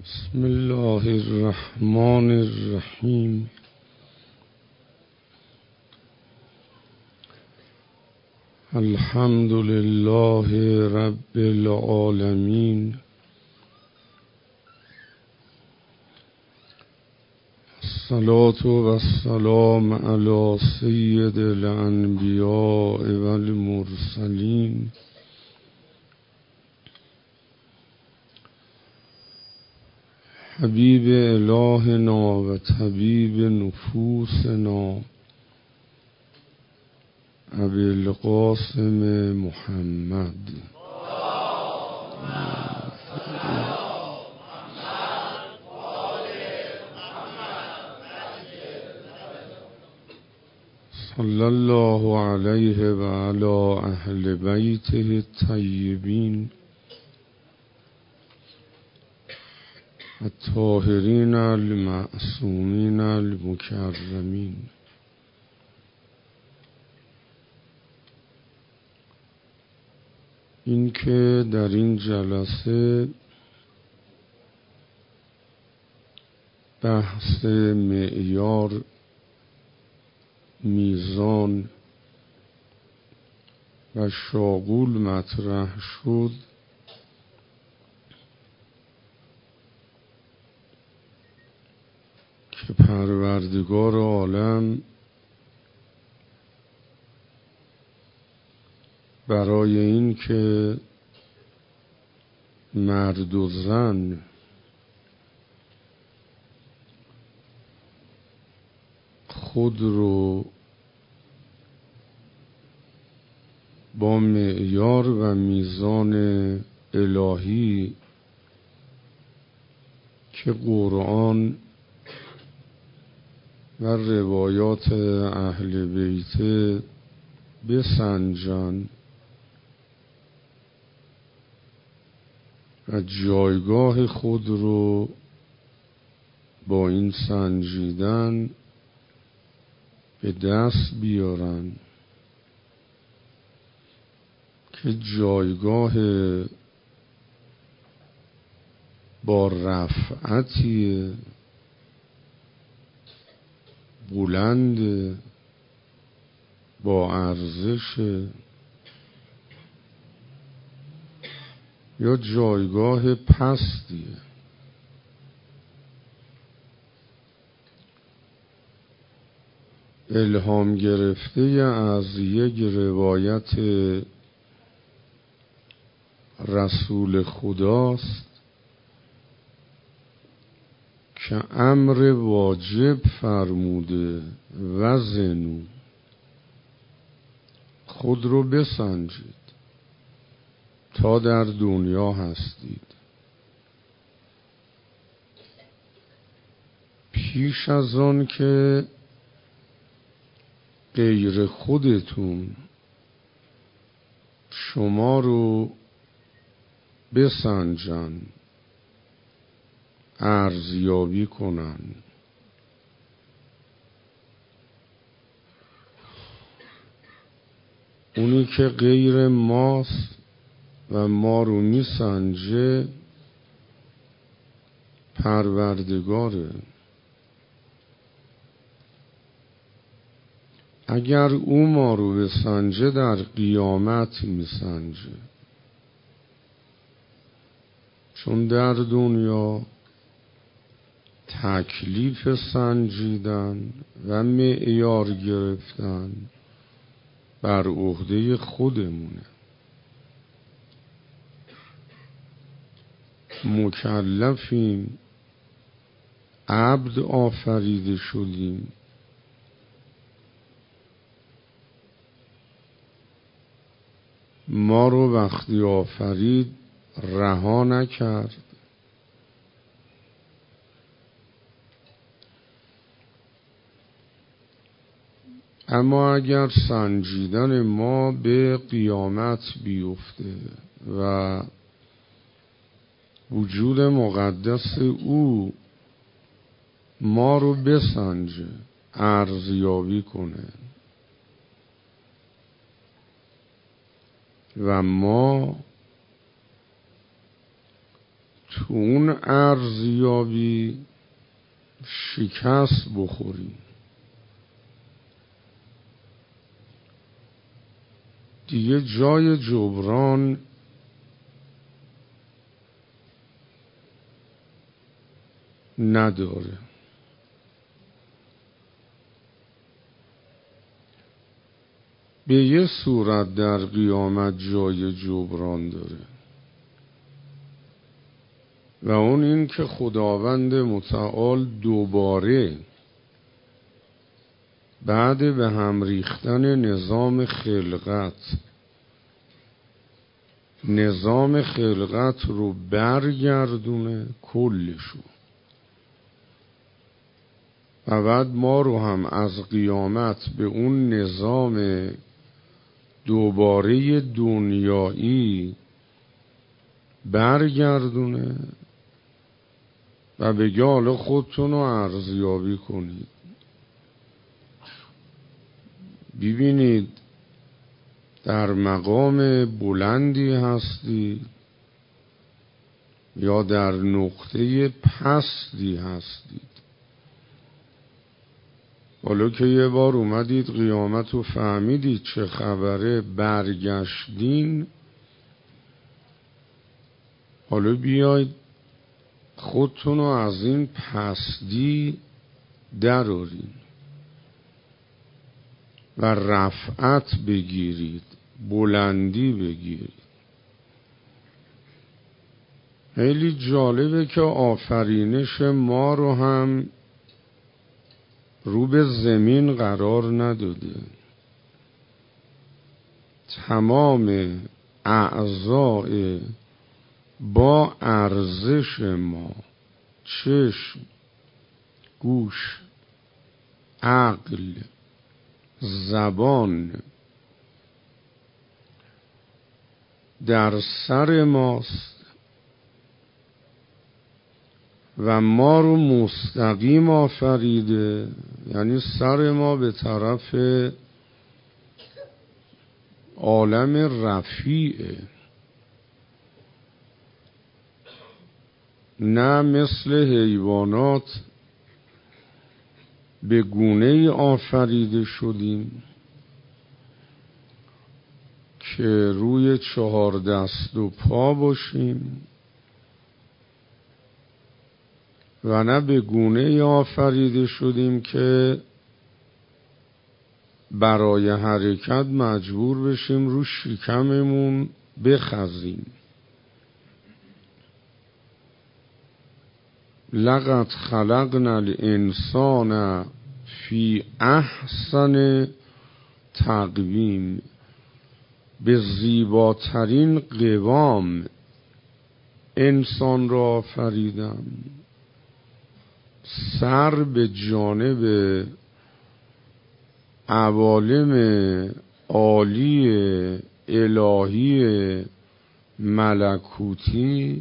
بسم الله الرحمن الرحیم. الحمد لله رب العالمین. الصلاة والسلام علی سید الانبیاء والمرسلین حبیب الهنا و طبیب نفوسنا ابی القاسم محمد. صلی الله علیه و علی اهل بیته الطیبین الطاهرین المعصومین المکرمین. این که در این جلسه بحث معیار، میزان و شاغول مطرح شد، که پروردگار عالم برای این که مرد و زن خود رو با معیار و میزان الهی که قرآن و روایات اهل بیت بسنجن و جایگاه خود رو با این سنجیدن به دست بیارن که جایگاه با رفعتی بلند، با ارزش، یا جایگاه پستیه. الهام گرفته از یک روایت رسول خداست که امر واجب فرموده: وزنوا، خود رو بسنجید تا در دنیا هستید. پیش از آن که غیر خودتون شما رو بسنجن، ارزیابی کنن، اونی که غیر ماست و ما رو میسنجه پروردگاره. اگر او ما رو بسنجه در قیامت میسنجه، چون در دنیا تکلیف سنجیدن و معیار گرفتن بر عهده خودمونه. مکلفیم، عبد آفریده شدیم، ما رو وقتی آفرید رها نکرد، اما اگر سنجیدن ما به قیامت بیفته و وجود مقدس او ما رو بسنجه، ارزیابی کنه و ما تو اون ارزیابی شکست بخوریم. دیگه جای جبران نداره. به یه صورت در قیامت جای جبران داره و اون این که خداوند متعال دوباره بعد به هم ریختن نظام خلقت رو برگردونه کلشو و بعد ما رو هم از قیامت به اون نظام دوباره دنیایی برگردونه و بگه حالا خودتون رو ارزیابی کنید. ببینید در مقام بلندی هستید یا در نقطه پستی هستید. حالا که یه بار اومدید قیامت رو فهمیدید چه خبره، برگشتین، حالا بیاید خودتون رو از این پستی درارین و رفعت بگیرید، بلندی بگیرید. خیلی جالبه که آفرینش ما رو هم رو به زمین قرار نداده. تمام اعضاء با ارزش ما، چشم، گوش، عقل، زبان، در سر ماست و ما رو مستقیم آفریده، یعنی سر ما به طرف عالم رفیعه، نه مثل حیوانات به گونه آفریده شدیم که روی 4 دست و پا باشیم و نه به گونه آفریده شدیم که برای حرکت مجبور بشیم رو شکممون بخزیم. لقد خلقنا الانسان فی احسن تقویم، به زیباترین قوام انسان را آفریدم. سر به جانب عوالم عالی الهی ملکوتی،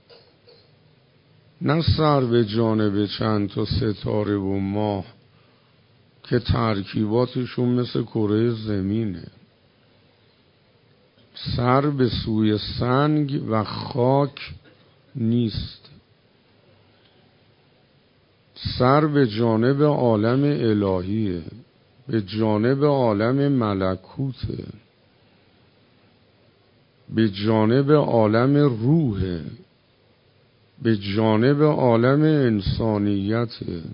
نه سر به جانب چند تا ستاره و ماه که ترکیباتشون مثل کره زمینه. سر به سوی سنگ و خاک نیست، سر به جانب عالم الهیه، به جانب عالم ملکوته، به جانب عالم روحه، به جانب عالم انسانیته.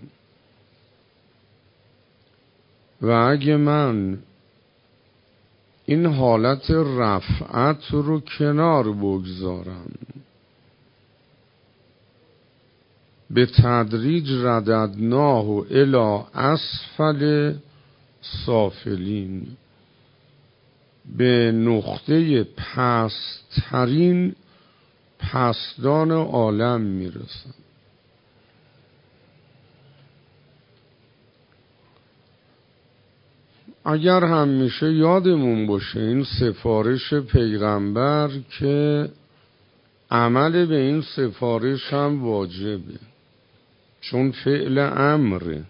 و اگه من این حالت رفعت رو کنار بگذارم، به تدریج رددناه الی اسفل سافلین، به نقطه پست‌ترین پستان عالم میرسم. اگر همیشه یادمون باشه این سفارش پیغمبر که عمل به این سفارش هم واجبه، چون فعل امره.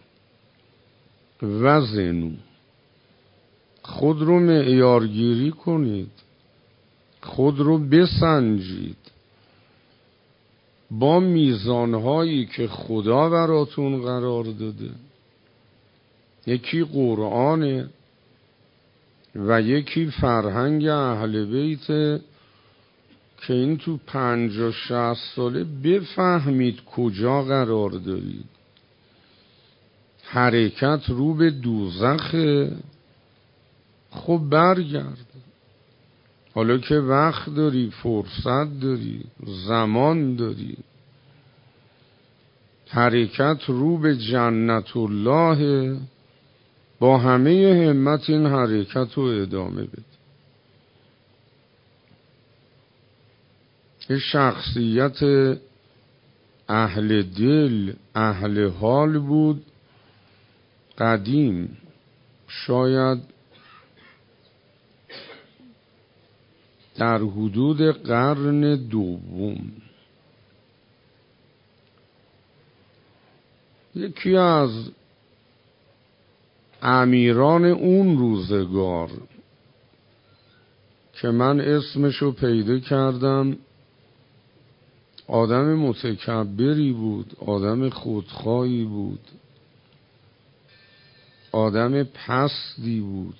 وزنو، خود رو معیارگیری کنید، خود رو بسنجید. با میزانهایی که خدا براتون قرار داده. یکی قرآنه و یکی فرهنگ اهل بیت که این تو 50-60 ساله بفهمید کجا قرار دارید. حرکت رو به دوزخه. خب برگرد. حالا که وقت داری، فرصت داری، زمان داری، حرکت رو به جنت الله، با همه همت این حرکت رو ادامه بده. یه شخصیت اهل دل، اهل حال بود قدیم، شاید در حدود قرن دوم. یکی از امیران اون روزگار که من اسمشو پیدا کردم، آدم متکبری بود، آدم خودخواهی بود، آدم پستی بود،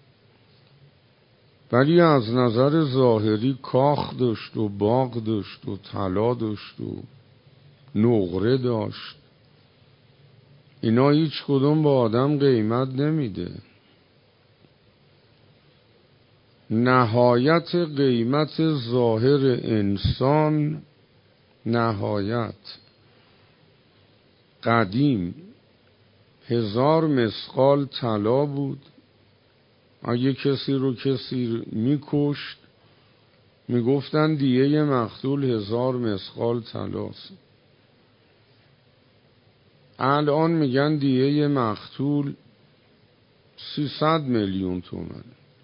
ولی از نظر ظاهری کاخ داشت و باغ داشت و طلا داشت و نقره داشت. اینا هیچ کدوم با آدم قیمت نمیده. نهایت قیمت ظاهر انسان، نهایت قدیم 1000 مثقال طلا بود. اگه کسی رو کسی میکشت میگفتن دیه مقتول 1000 مثقال طلاست. الان میگن دیه مقتول 300 میلیون تومان.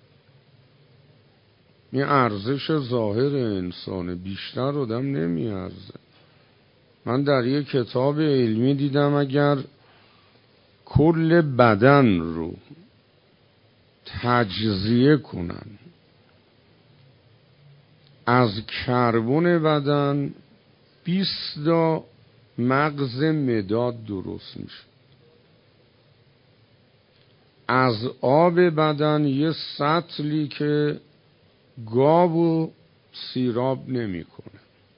این ارزش ظاهر انسانه، بیشتر آدم نمیارزه. من در یک کتاب علمی دیدم اگر کل بدن رو تجزیه کنن، از کربن بدن 20 تا مغز مداد درست میشه. از آب بدن یه سطلی که گاو و سیراب نمیکنه.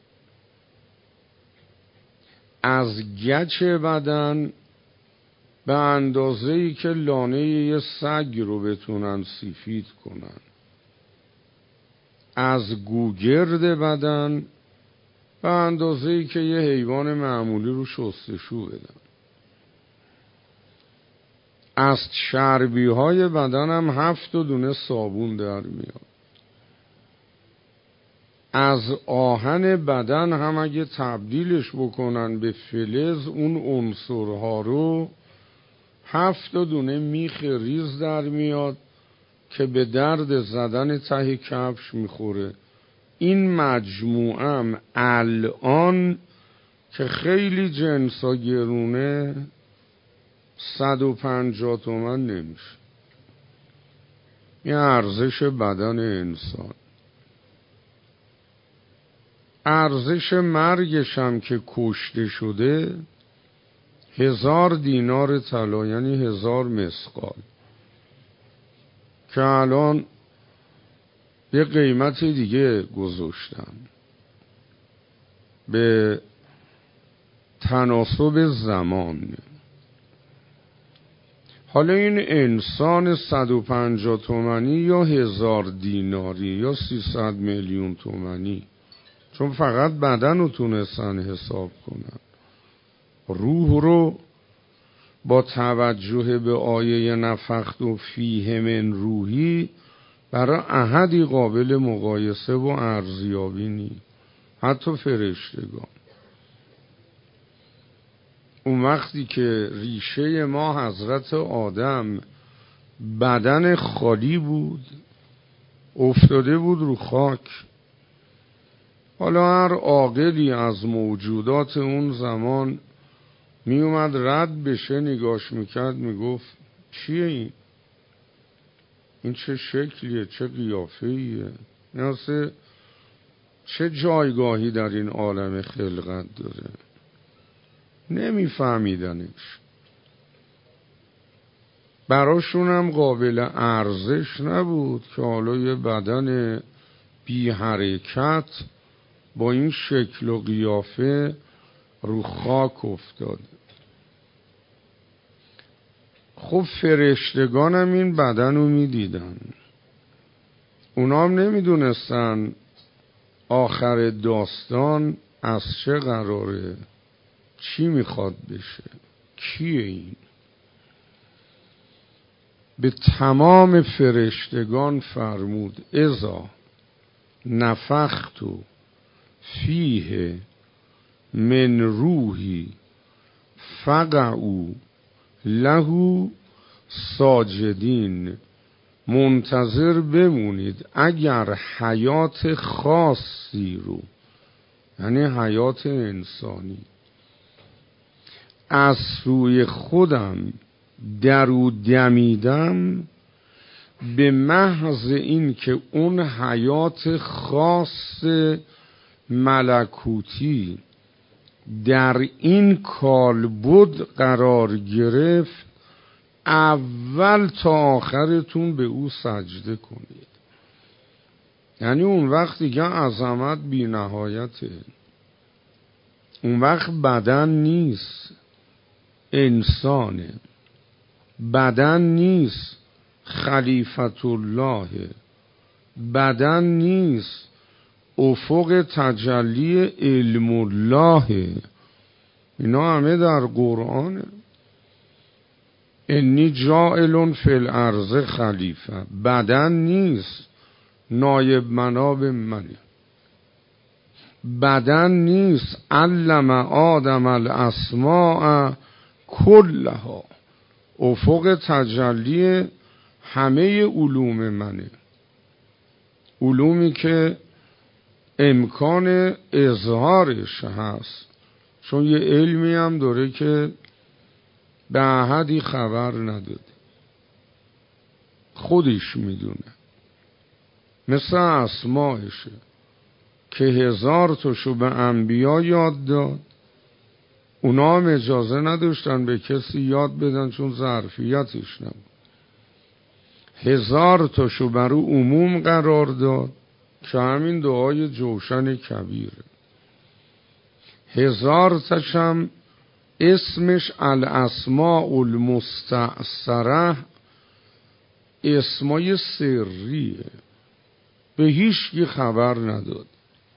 از گچ بدن به اندازه‌ای که لانه یه سگ رو بتونن سفید کنن. از گوگرد بدن به اندازه‌ای که یه حیوان معمولی رو شستشو بدن. از چربی‌های بدن هم 7 دونه صابون در میاد. از آهن بدن هم اگه تبدیلش بکنن به فلز، اون عنصرها رو 7 دونه میخ ریز در میاد که به درد زدن ته کفش میخوره. این مجموعه الان که خیلی جنسا گرونه 150 تومن نمیشه. این ارزش بدن انسان. ارزش مرگش هم که کشته شده 1000 دینار طلا، یعنی 1000 مثقال، که الان یه قیمت دیگه گذاشتن به تناسب زمان. حالا این انسان 150 تومانی یا 1000 دیناری یا 300 میلیون تومانی، چون فقط بدن رو تونستن حساب کنن، روح رو با توجه به آیه نفخت و فیه من روحی برای احدی قابل مقایسه و ارزیابی نی. حتی فرشتگان. اون وقتی که ریشه ما حضرت آدم بدن خالی بود، افتاده بود رو خاک. حالا هر عاقلی از موجودات اون زمان می اومد رد بشه، نگاش میکرد، میگفت چیه این؟ این چه شکلیه؟ چه قیافه‌ایه؟ مثل چه جایگاهی در این عالم خلقت داره؟ نمیفهمیدنش. براشون هم قابل ارزش نبود که حالا یه بدن بی حرکت با این شکل و قیافه رو خاک افتاده. خب فرشتگان هم این بدن رو می دیدن. اونا هم نمی دونستن آخر داستان از چه قراره، چی میخواد بشه، کیه این. به تمام فرشتگان فرمود اذا نفخت فیه من روحی فقعوا له ساجدین. منتظر بمونید اگر حیات خاصی رو، یعنی حیات انسانی، از سوی خودم درو دمیدم، به محض این که اون حیات خاص ملکوتی در این کالبد قرار گرفت، اول تا آخرتون به او سجده کنید. یعنی اون وقت دیگه عظمت بی نهایته. اون وقت بدن نیست، انسانه. بدن نیست، خلیفت الله. بدن نیست، افق تجلی علم الله. اینا همه در قرآنه. انی جاعل فی الارض خلیفه. بدن نیست، نایب مناب منه. بدن نیست، علم آدم الاسماء کلها. افق تجلی همه علوم منه، علومی که امکان اظهارش هست، چون یه علمی هم داره که به احدی خبر نداده، خودش میدونه. مثل اسمایشه که 1000 تاشو به انبیا یاد داد، اونا هم اجازه نداشتن به کسی یاد بدن چون ظرفیتش نبود. 1000 تاشو برو عموم قرار داد که همین دعای جوشن کبیره. 1000 تاشم اسمش الاسماء المستأثره، اسمای سریه، به هیچ کی خبر نداد.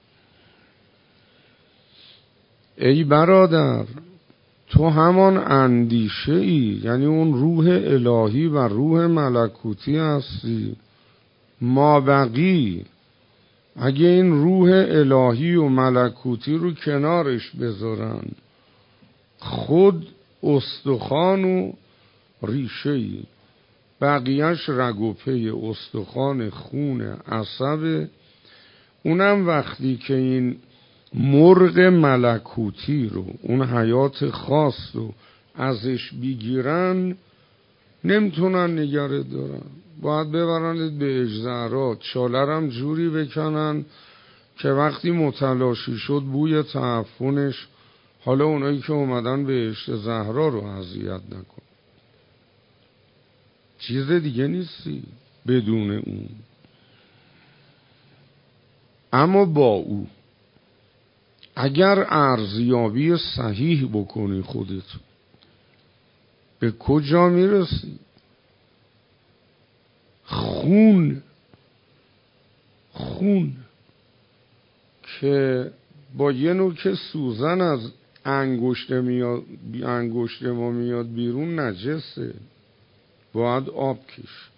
ای برادر، تو همان اندیشه ای، یعنی اون روح الهی و روح ملکوتی هستی. ما بقی، اگه این روح الهی و ملکوتی رو کنارش بذارن، خود استخوان و ریشه ای، بقیهش رگ و پی، استخوان، خون، عصب. اونم وقتی که این مرغ ملکوتی رو، اون حیات خاص رو ازش بگیرن، نمیتونن نگره دارن. باید ببرند به اجزهرات، چالرم جوری بکنن که وقتی متلاشی شد بوی تعفنش، حالا اونایی که اومدن به بهشت زهرا رو اذیت نکن. چیز دیگه نیستی بدون اون. اما با او اگر ارزیابی صحیح بکنی خودت، به کجا میرسی؟ خون که با یه نوک سوزن از انگشت ما میاد بیرون نجسه، باید آب کش.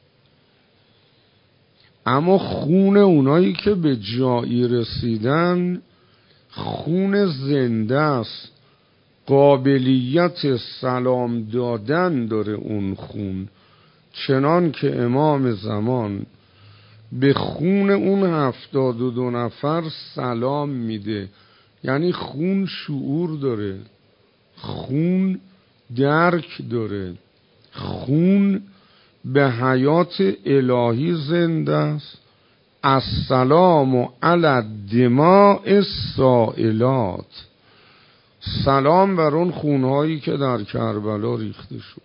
اما خون اونایی که به جایی رسیدن خون زنده است، قابلیت سلام دادن داره اون خون. چنان که امام زمان به خون اون 72 نفر سلام میده. یعنی خون شعور داره، خون درک داره، خون به حیات الهی زنده است، السلام علی الدماء السائلات، سلام بر اون خونهایی که در کربلا ریخته شد.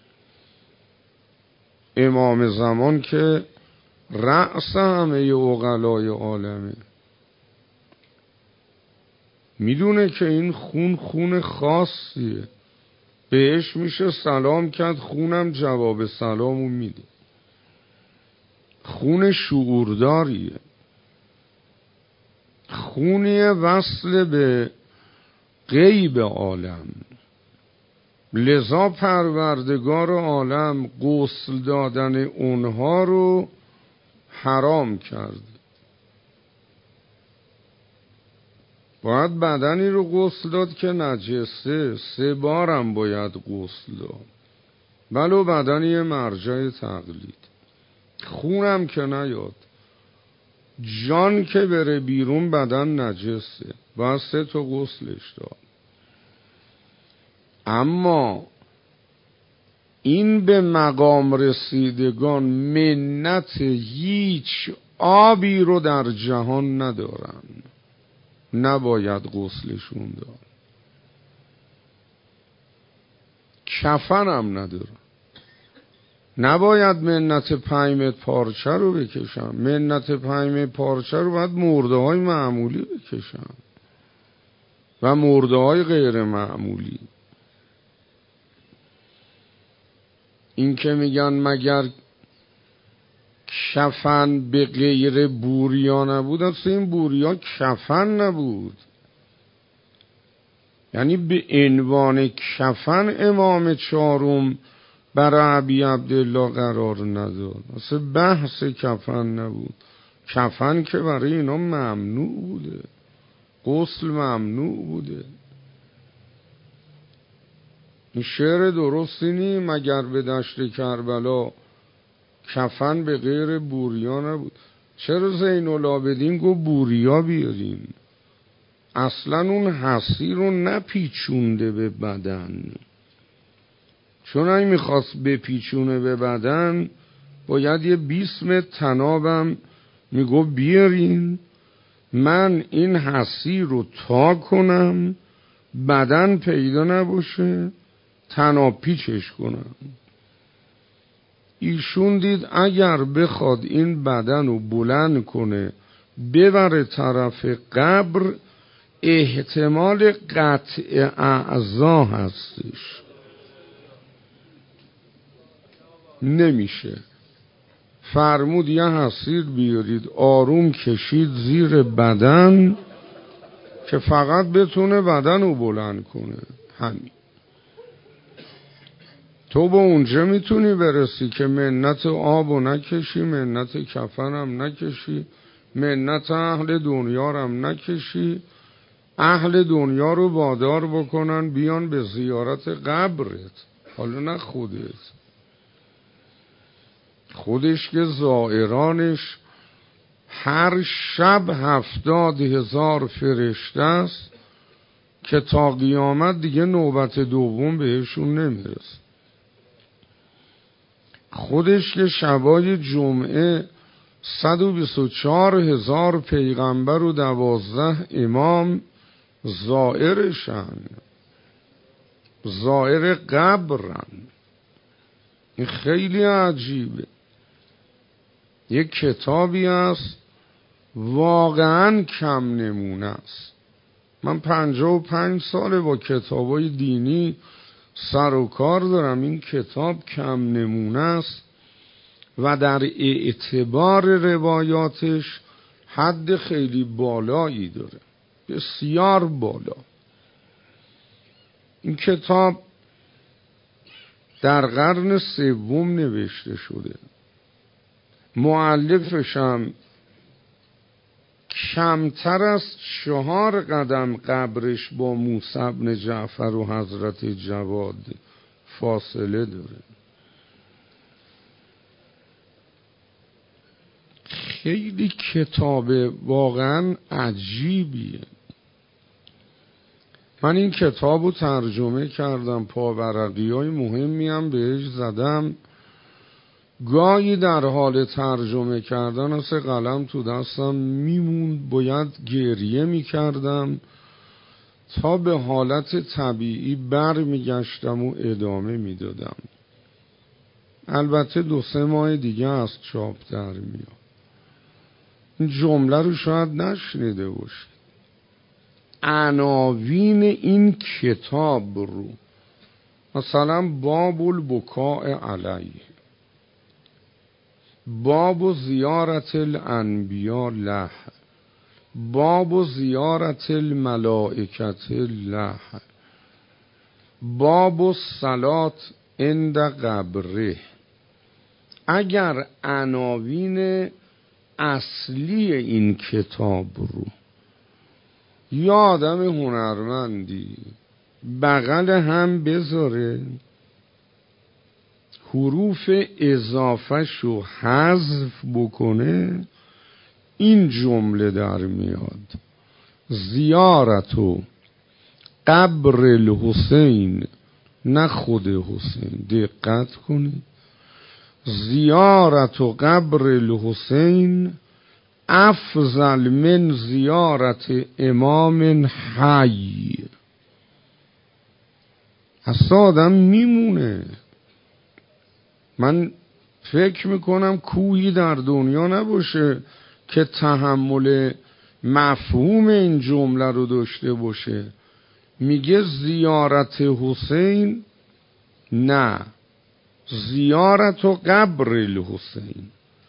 امام زمان که رأس همه عقلای عالمه، میدونه که این خون خاصیه، بهش میشه سلام کرد، خونم جواب سلامو میده. خون شعورداریه، خونی وصل به غیب عالم. لذا پروردگار عالم غسل دادن اونها رو حرام کرد. باید بدنی رو غسل داد که نجسه، 3 بارم باید غسل داد، ولو بدنی مرجع تقلید. خونم که نیاد، جان که بره بیرون بدن نجسه، باید 3 تا غسلش داد. اما این به مقام رسیدگان منت هیچ آبی رو در جهان ندارن، نباید غسلشون داد. کفنم ندارن، نباید منت 5 متر پارچه رو بکشن. منت 5 متر پارچه رو باید مرده های معمولی بکشن و مرده های غیر معمولی. این که میگن مگر کفن به غیر بوریا نبود، اصلا این بوریا کفن نبود. یعنی به عنوان کفن امام 4 برای ابی عبدالله قرار نداد، اصلا بحث کفن نبود. کفن که برای اینا ممنوع بوده، غسل ممنوع بوده. این شعر درستی نی، مگر به دشت کربلا کفن به غیر بوریا نبود. چرا زین العابدین گفت بوریا بیارین؟ اصلا اون حسی رو نپیچونده به بدن، چون اگه میخواست بپیچونه به بدن باید یه 20 متر تنابم میگو بیارین، من این حسی رو تا کنم بدن پیدا نباشه، تناب پیچش کنم. ایشون دید اگر بخواد این بدن رو بلند کنه ببره طرف قبر، احتمال قطع اعضا هستش، نمیشه. فرمود یه حصیر بیارید، آروم کشید زیر بدن که فقط بتونه بدن رو بلند کنه. همین. تو به اونجا میتونی برسی که منت آبو نکشی، منت کفنم نکشی، منت اهل دنیا رم نکشی، اهل دنیا رو وادار بکنن بیان به زیارت قبرت، حالا نه خودش که زائرانش هر شب 70,000 فرشته است که تا قیامت دیگه نوبت دوم بهشون نمیرسه. خودش که شبای جمعه 124,000 پیغمبر و 12 امام زائرشن، زائر قبرن. این خیلی عجیبه. یک کتابی است واقعا کم نمونه است. من 55 ساله با کتابای دینی سر و کار دارم، این کتاب کم نمونه است و در اعتبار روایاتش حد خیلی بالایی داره، بسیار بالا. این کتاب در قرن 3 نوشته شده. مؤلفش هم کمتر از 4 قدم قبرش با موسی بن جعفر و حضرت جواد فاصله داره. خیلی کتاب واقعا عجیبیه. من این کتاب رو ترجمه کردم، پاورقی های مهمی هم بهش زدم. گاهی در حال ترجمه کردن از قلم تو دستم میموند، باید گریه میکردم تا به حالت طبیعی بر میگشتم و ادامه میدادم. البته 2-3 ماه دیگه از چاپ در میاد. این جمله رو شاید نشنیده باشید. عناوین این کتاب رو مثلا باب البکاء علیه، باب زیارت الانبیاء له، باب زیارت الملائکت له، باب الصلات عند قبره. اگر عناوین اصلی این کتاب رو یا آدم هنرمندی بغل هم بذاره، حروف اضافه شو حذف بکنه، این جمله در میاد: زیارت و قبر الحسین، نه خود حسین. دقت کنید، زیارت و قبر الحسین افضل من زیارت امام حی. اصلا آدم میمونه. من فکر میکنم کوهی در دنیا نباشه که تحمل مفهوم این جمله رو داشته باشه. میگه زیارت حسین، نه زیارت و قبر الحسین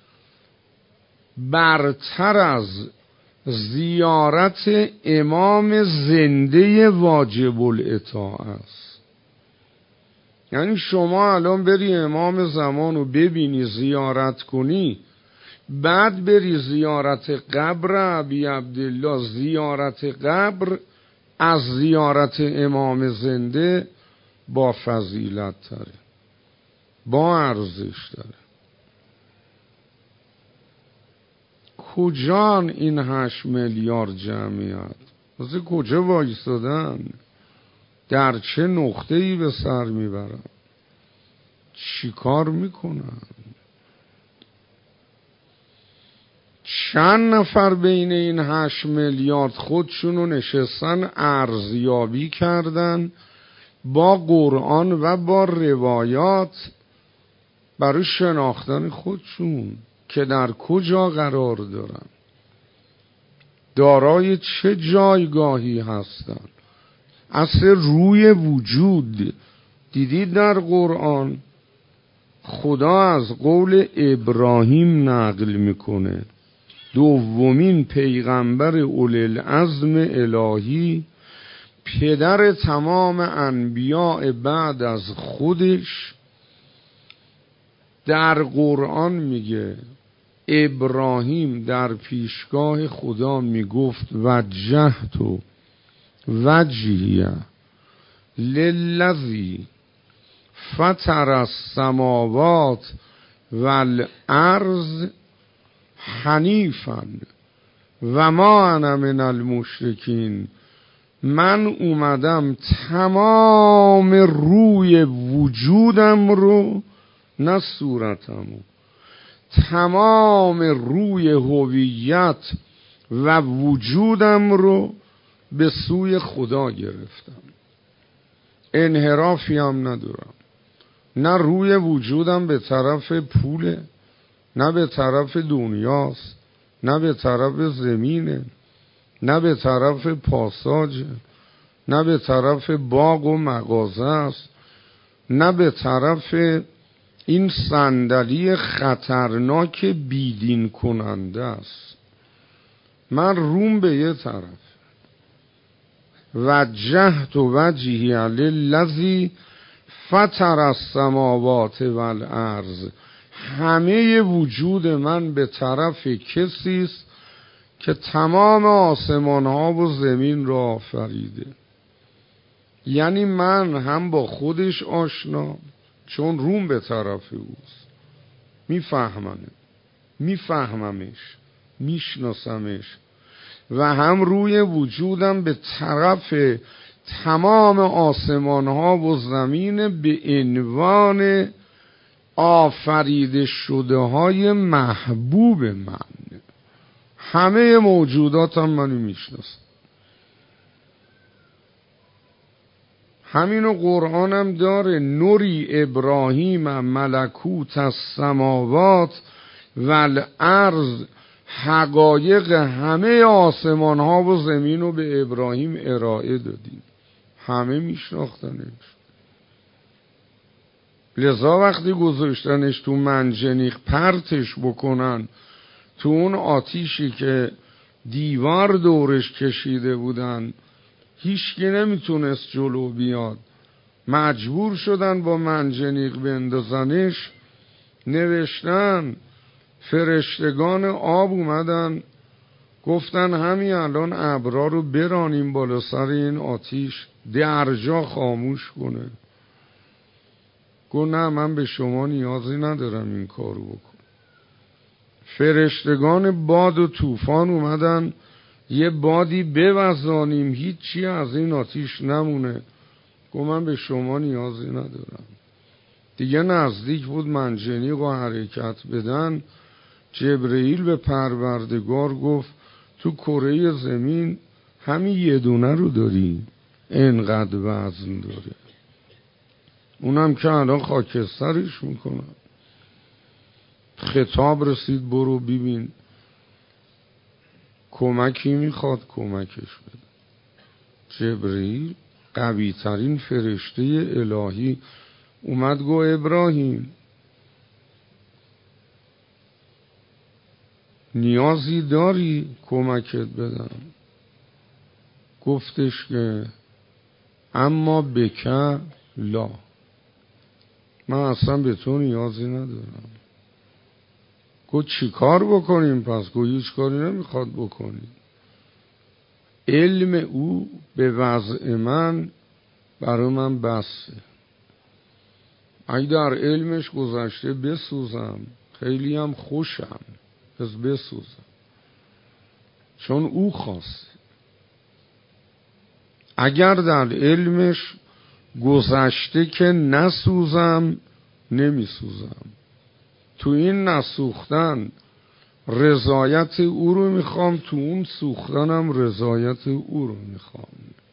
برتر از زیارت امام زنده واجب الاطاعه است. یعنی شما الان بری امام زمان رو ببینی، زیارت کنی، بعد بری زیارت قبر ابی عبدالله، زیارت قبر از زیارت امام زنده با فضیلت تره، با ارزش تره. کجان این 8 میلیارد جمعیت؟ واسه کجا وایستادن؟ در چه نقطه‌ای به سر میبرن؟ چی کار میکنن؟ چند نفر بین این 8 میلیارد خودشونو نشستن ارزیابی کردن با قرآن و با روایات برای شناختن خودشون که در کجا قرار دارن، دارای چه جایگاهی هستن. اصل روی وجود دیدید در قرآن خدا از قول ابراهیم نقل میکنه، دومین پیغمبر اولوالعزم الهی، پدر تمام انبیاء بعد از خودش، در قرآن میگه ابراهیم در پیشگاه خدا میگفت وجهت وجهی للذی فطر السماوات والارض حنیفا و ما انا من المشرکین. من اومدم تمام روی وجودم رو، نه صورتمو، تمام روی هویت و وجودم رو به سوی خدا گرفتم. انحرافی هم ندارم، نه روی وجودم به طرف پوله، نه به طرف دنیاست، نه به طرف زمینه، نه به طرف پاساژه، نه به طرف باغ و مغازه است، نه به طرف این صندلی خطرناک بیدین کننده است. من روم به یه طرف، وجهت وجهی للذی فطر السماوات والارض. همه وجود من به طرف کسی است که تمام آسمان ها و زمین را آفریده. یعنی من هم با خودش آشنا، چون روم به طرف اوست، میفهممش، میشناسمش، و هم روی وجودم به طرف تمام آسمان ها و زمین به عنوان آفریده شده های محبوب من. همه موجودات هم منو میشناسن. همینو قرآن هم داره: نوری ابراهیم ملکوت السماوات والارض. حقایق همه آسمان ها و زمین رو به ابراهیم ارائه دادیم. همه میشناختنش. لذا وقتی گذاشتنش تو منجنیق پرتش بکنن تو اون آتیشی که دیوار دورش کشیده بودن، هیچکی نمیتونست جلو بیاد، مجبور شدن با منجنیق بندازنش. نوشتن فرشتگان آب اومدن گفتن همین الان ابرا رو برانیم بالا سر این آتیش، درجا خاموش کنه. گفت نه، من به شما نیازی ندارم این کارو بکن. فرشتگان باد و طوفان اومدن یه بادی بوزانیم هیچی از این آتیش نمونه. گفت من به شما نیازی ندارم. دیگه نزدیک بود منجنیق و حرکت بدن. جبرئیل به پروردگار گفت تو کره زمین همین یه دونه رو داری، اینقدر وزن داره، اونم که الان خاکسترش میکنن. خطاب رسید برو ببین. کمکی میخواد کمکش بده. جبرئیل قوی ترین فرشته الهی اومد گو ابراهیم نیازی داری کمکت بدم؟ گفتش که اما بکه لا، من اصلا به تو نیازی ندارم. گفت چی کار بکنیم پس؟ گفت هیچ کاری نمیخواد بکنیم. علم او به وضع من برای من بسه. اگه در علمش گذشته بسوزم خیلی هم خوشم، پس بسوزم، چون او خواست. اگر در علمش گذشته که نسوزم نمیسوزم. تو این نسوختن رضایت او رو میخوام، تو اون سوختنم رضایت او رو میخوام.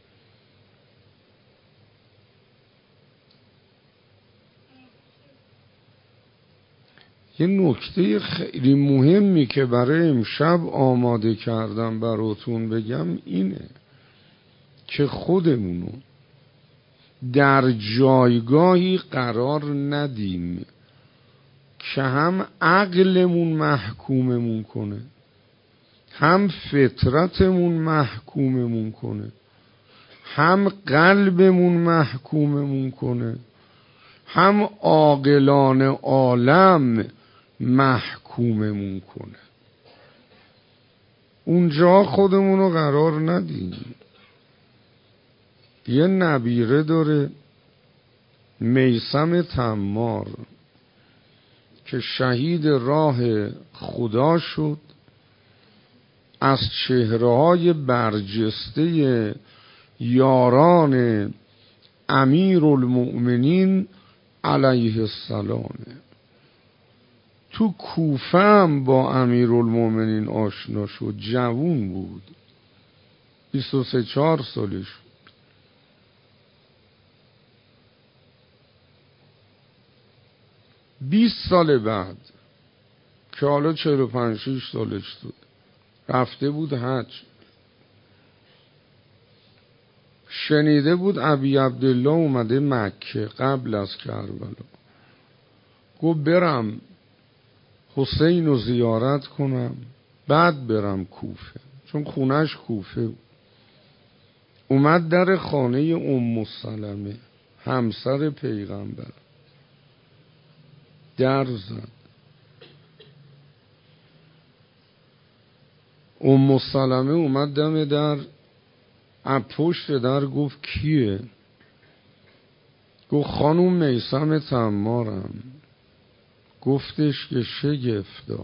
یه نکته خیلی مهمی که برای امشب آماده کردم براتون بگم اینه که خودمونو در جایگاهی قرار ندیم که هم عقلمون محکوممون کنه، هم فطرتمون محکوممون کنه، هم قلبمون محکوممون کنه، هم عاقلان عالم محکوممون کنه. اونجا خودمونو قرار ندیم. یه نبیره داره میثم تمار که شهید راه خدا شد، از چهره‌های برجسته یاران امیرالمؤمنین علیه السلام. تو کوفه هم با امیرالمؤمنین آشنا شد. جوون بود، 23-4 سالش. 20 سال بعد که حالا 45-6 سالش بود رفته بود حج. شنیده بود ابی عبدالله اومده مکه قبل از کربلا. گفت برم حسین رو زیارت کنم بعد برم کوفه، چون خونش کوفه بود. اومد در خانه ام سلمه همسر پیغمبر، در زد. ام سلمه اومد دم در، از پشت در گفت کیه؟ گفت خانوم میثم تمارم. گفتش که شگفتا،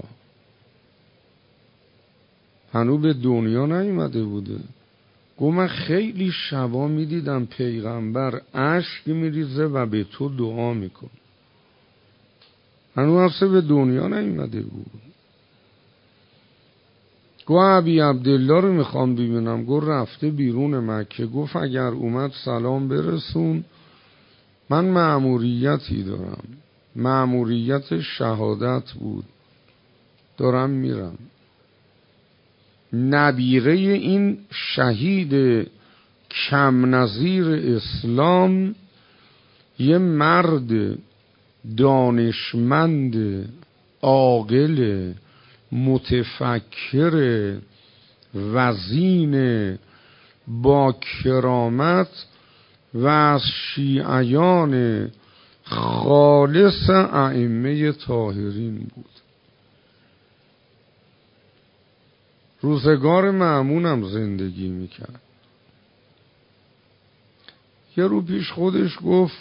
هنو به دنیا نیومده بوده. گفت من خیلی شبا میدیدم پیغمبر اشک میریزه و به تو دعا میکن. هنوز اصلا به دنیا نیومده بود. گفت ابی عبدالله رو میخوام ببینم. گفت رفته بیرون مکه. گفت اگر اومد سلام برسون، من مأموریتی دارم، مأموریت شهادت بود، دارم میرم. نبیره این شهید کم نظیر اسلام، یه مرد دانشمند عاقل متفکر وزین با کرامت و از شیعیان خالص ائمه طاهرین بود. روزگار مأمونم زندگی میکرد. یه رو پیش خودش گفت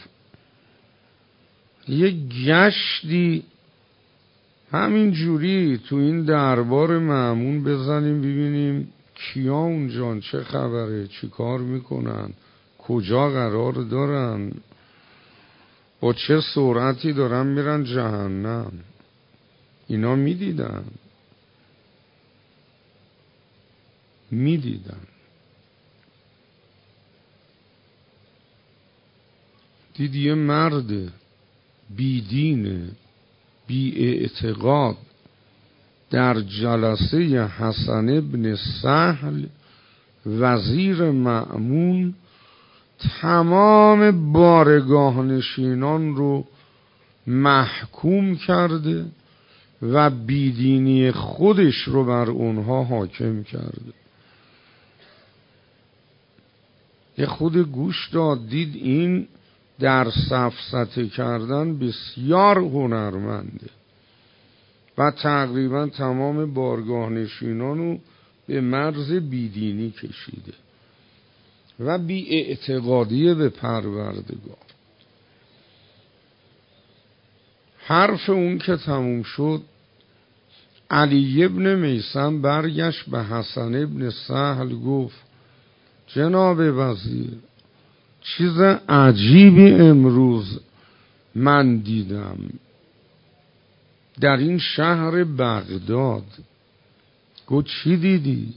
یه گشتی همین جوری تو این دربار مأمون بزنیم ببینیم کیا اونجان، چه خبره، چی کار میکنن، کجا قرار دارن، با چه سرعتی دارن میرن جهنم. اینا میدیدن. دید یه مرد بیدین بی اعتقاد در جلسه حسن ابن سهل وزیر مأمون تمام بارگاه نشینان رو محکوم کرده و بیدینی خودش رو بر اونها حاکم کرده. یه خود گوش داد، دید این در سفسطه کردن بسیار هنرمنده و تقریبا تمام بارگاه نشینان رو به مرز بیدینی کشیده و بی اعتقادی به پروردگار. حرف اون که تموم شد، علی ابن میثم برگشت به حسن ابن سهل گفت جناب وزیر، چیز عجیبی امروز من دیدم در این شهر بغداد. گفت چی دیدی؟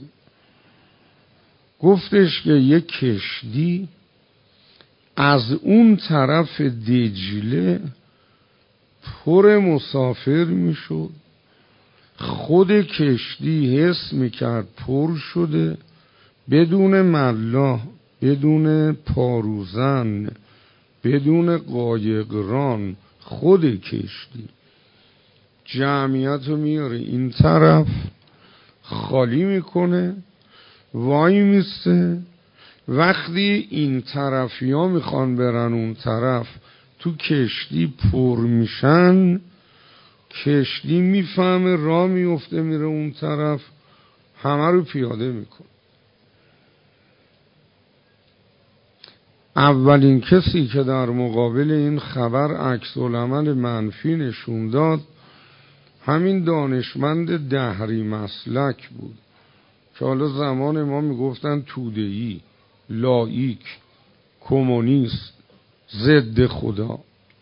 گفتش که یک کشتی از اون طرف دجله پر مسافر میشد، خود کشتی حس میکرد پر شده، بدون ملاح، بدون پاروزن، بدون قایقران، خود کشتی جمعیت رو میاره این طرف، خالی میکنه، وای میسته. وقتی این طرفی ها میخوان برن اون طرف، تو کشتی پر میشن، کشتی میفهمه راه میفته میره اون طرف، همه رو پیاده میکنه. اولین کسی که در مقابل این خبر عکس‌العمل منفی نشون داد همین دانشمند دهری مسلک بود که حالا زمان ما میگفتن توده‌ای، لاییک، کمونیست، ضد خدا.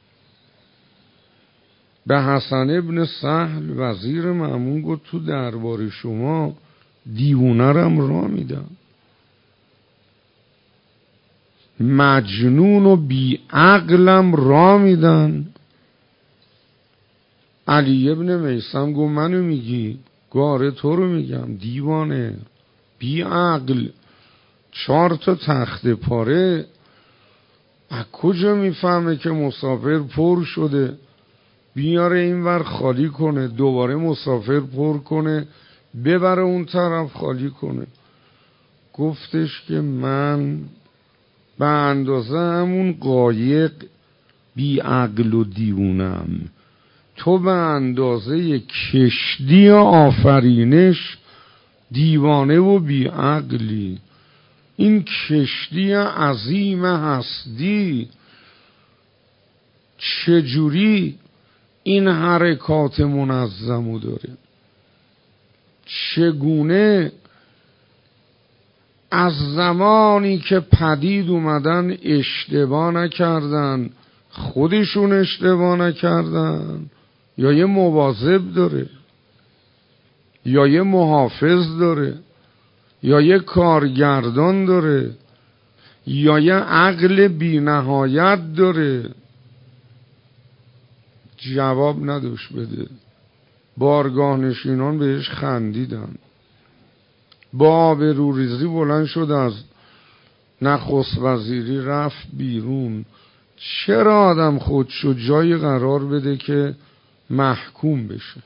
به حسن ابن سهل وزیر مأمون گفت تو دربار شما دیوونه رم را میدن، مجنون و بی عقلم را میدن. علی ابن میثم گفت منو میگی؟ گاره تو رو میگم، دیوانه، بی عقل، 4 تخت پاره. از کجا میفهمه که مسافر پر شده بیاره اینور خالی کنه، دوباره مسافر پر کنه ببره اون طرف خالی کنه؟ گفتش که من به اندازه همون قایق بی عقل و دیوونم، تو به اندازه کشتی آفرینش دیوانه و بی عقلی. این کشتی عظیم هستی چجوری این حرکات منظمو داره؟ چگونه از زمانی که پدید اومدن اشتباه نکردن، خودشون اشتباه نکردن، یا یه مواظب داره، یا یه محافظ داره، یا یه کارگردان داره، یا یه عقل بی نهایت داره؟ جواب نداشت بده. بارگاه نشینان بهش خندیدن. با آبروریزی بلند شد، از نخست وزیری رفت بیرون. چرا آدم خودشو جایی قرار بده که محکوم بشه؟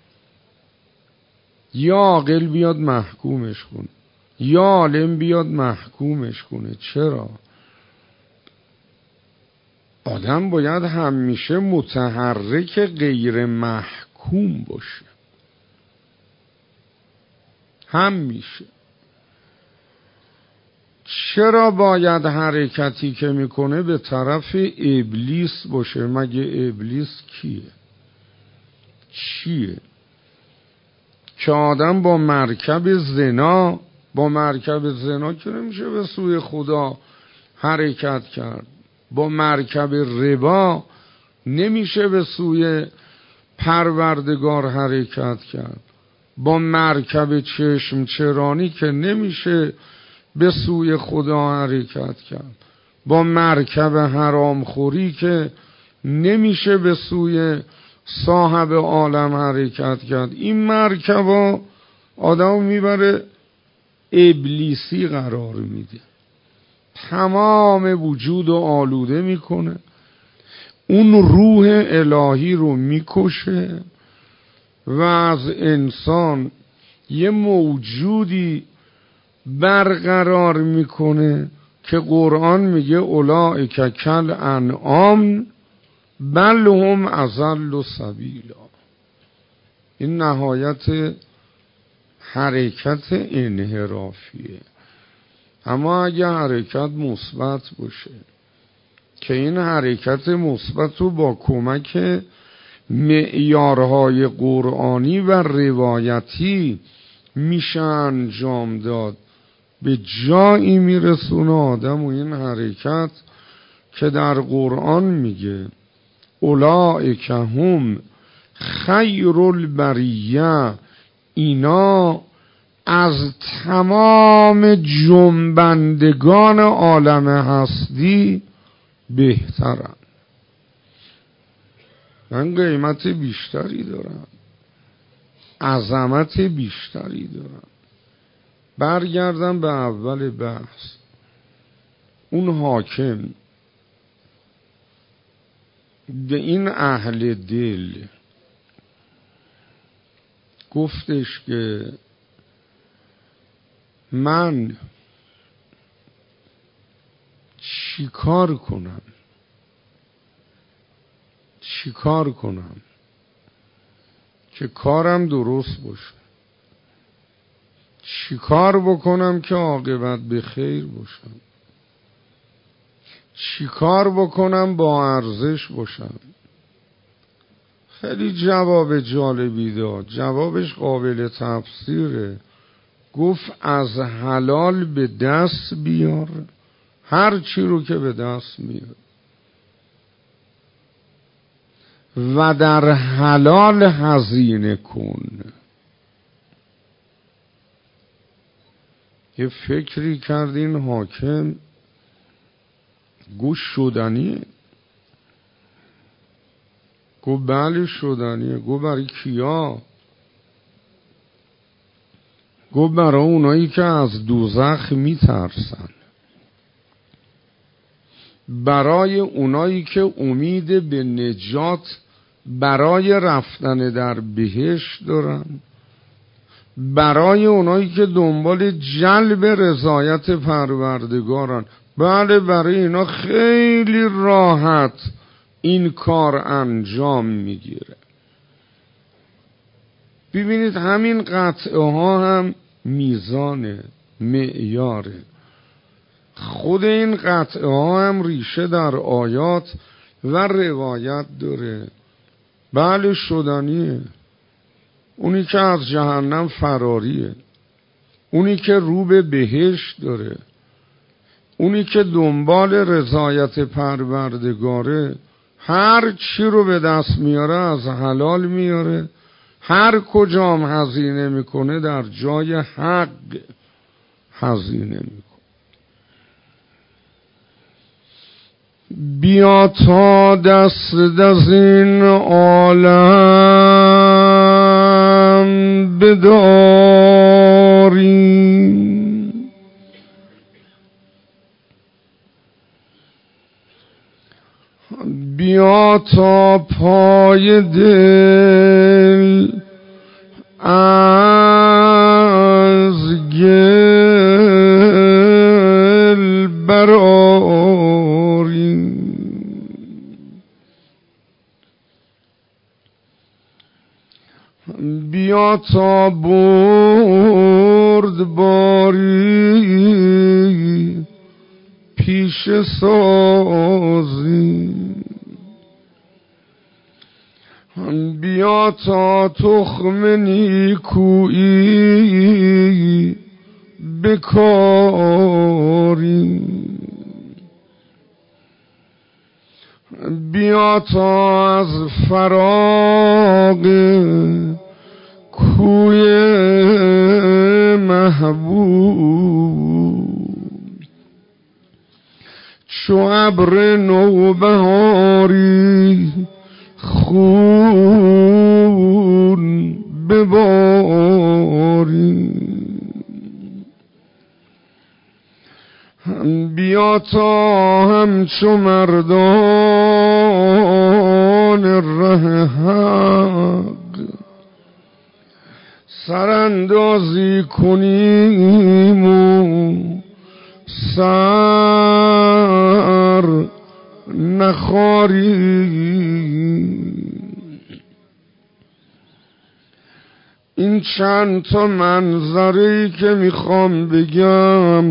یا عاقل بیاد محکومش کنه، یا عالم بیاد محکومش کنه. چرا؟ آدم باید همیشه متحرک غیر محکوم باشه، همیشه. چرا باید حرکتی که میکنه به طرف ابلیس باشه؟ مگه ابلیس کیه؟ چیه؟ که آدم با مرکب زنا که نمیشه به سوی خدا حرکت کرد، با مرکب ربا نمیشه به سوی پروردگار حرکت کرد، با مرکب چشم چرانی که نمیشه به سوی خدا حرکت کرد، با مرکب حرامخوری که نمیشه به سوی صاحب عالم حرکت کرد. این مرکبا آدم میبره ابلیسی قرار میده، تمام وجود رو آلوده میکنه، اون روح الهی رو میکشه و از انسان یه موجودی برقرار میکنه که قرآن میگه اولئک کالانعام بل هم اضل سبیلا. این نهایت حرکت انحرافیه. اما اگه حرکت مثبت باشه، که این حرکت مثبت رو با کمک معیارهای قرآنی و روایتی میشه انجام داد، به جایی میرسونه آدم و این حرکت که در قرآن میگه اولئک هم خیر البریه، اینا از تمام جنبندگان عالم هستی بهترن، من قیمت بیشتری دارم، عظمت بیشتری دارم. برگردم به اول بحث. اون حاکم به این اهل دل گفتش که من چیکار کنم که کارم درست باشه؟ چیکار بکنم که عاقبت به خیر باشم؟ چیکار بکنم با ارزش باشم؟ خیلی جواب جالبی داد. جوابش قابل تفسیره. گفت از حلال به دست بیار هر چی رو که به دست میاد و در حلال هزینه کن. یه فکری کرد این حاکم، گوش شدنیه. گفت بله شدنیه. گفت برای کیا؟ گفت برای اونایی که از دوزخ میترسن، برای اونایی که امید به نجات برای رفتن در بهشت دارن، برای اونایی که دنبال جلب رضایت پروردگارن. بله برای اینا خیلی راحت این کار انجام میگیره. ببینید همین قطعه ها هم میزانه، معیاره. خود این قطعه ها هم ریشه در آیات و روایت داره. بله شدنیه. اونی که از جهنم فراریه، اونی که رو به بهشت داره، اونی که دنبال رضایت پروردگاره، هر چی رو به دست میاره از حلال میاره، هر کجام هزینه میکنه در جای حق هزینه میکنه. بیا تا دست از این عالم بداریم، بیا تا پای دل از گل برآریم، بیا تا بردباری پیشه سازیم، بیا تا تخم نیکویی بکاریم، بیا تا از فراق کوی محبوب چو ابر نوبهاری خون بباریم، بیا تا همچو مردان ره حق سراندازی کنیم و سر نخاریم. این چند تا منظری که میخوام بگم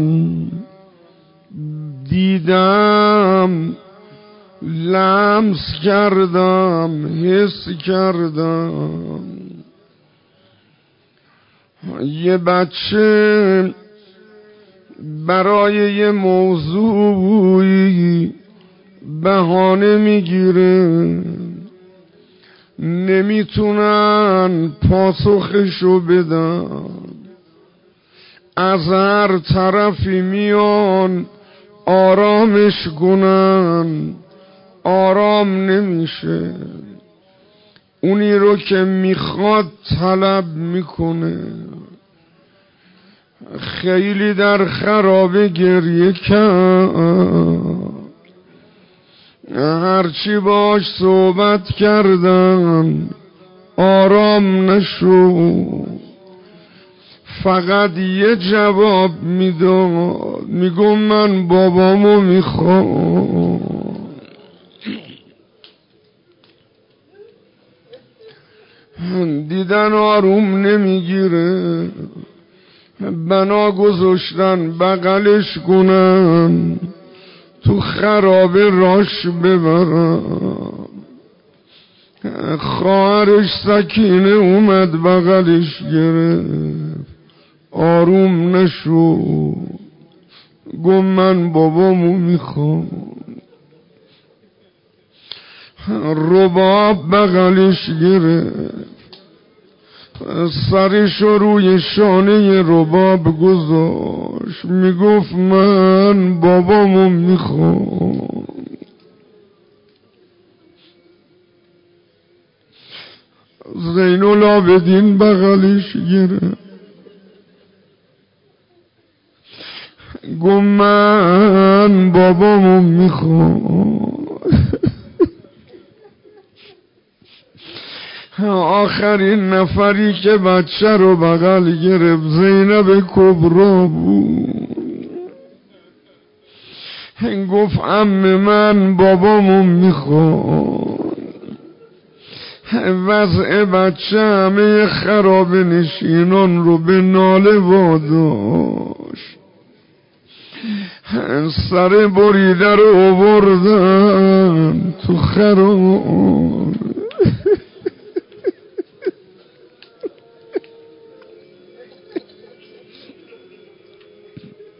دیدم، لمس کردم، حس کردم. یه بچه برای یه موضوعی بهانه میگیره، نمیتونن پاسخشو بدن، از هر طرفی میان آرامش کنن، آرام نمیشه. اونی رو که میخواد طلب میکنه. خیلی در خرابه گریه کرد، هرچی باش صحبت کردن آرام نشو، فقط یه جواب میداد، میگم من بابامو میخوام. دیدن آروم نمیگیره، بنا گذاشتن بغلش کنن، تو خرابه راش ببرن. خواهرش سکینه اومد بغلش گرفت، آروم نشو، گم من بابامو میخوام. رباب بغلش گرفت، سرشو روی شانه رباب گذاشت، میگفت من بابامو میخوام. زین العابدین بغلش گرفت، گفت من بابامو میخوام. آخرین نفری که بچه رو بغل گرفت زینب کبرا بود. گفت عمه من بابامو میخواد. وضع بچه همه خراب نشینان رو به ناله واداشت. سر بریده رو آوردن تو خراب،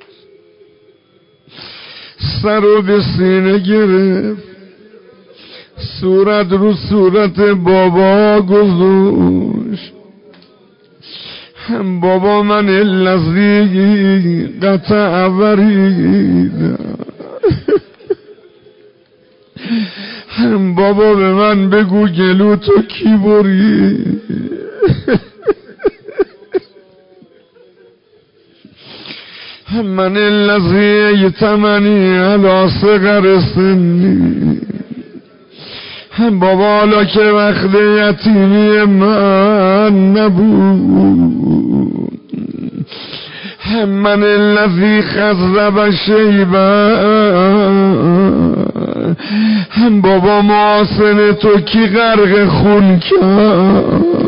سر رو به سینه گرفت، صورت رو صورت بابا گذاشت. بابا من الذی قطع ورید، بابا به من بگو گلو تو کی برید. من الذی یتمنی علی صغر سنی، بابا حالا که وقت یتیمی من نبود، من الذی خضب شیبا، بابا محاسن تو کی غرق خون کرد.